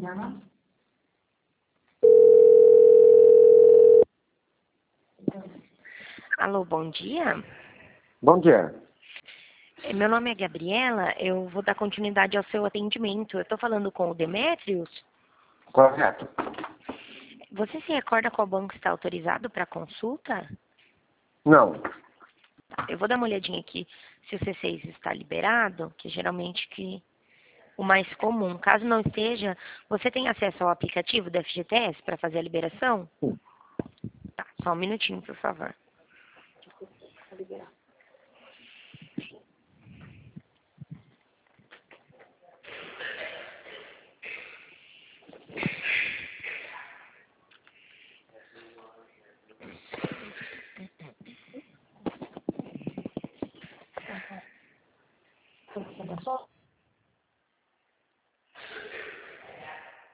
Alô, bom dia. Bom dia. Meu nome é Gabriela, eu vou dar continuidade ao seu atendimento. Eu estou falando com o Demetrios. Correto. Você se recorda qual banco está autorizado para consulta? Não. Eu vou dar uma olhadinha aqui se o C6 está liberado, que geralmente o mais comum. Caso não esteja, você tem acesso ao aplicativo da FGTS para fazer a liberação? Sim. Tá, só um minutinho, por favor.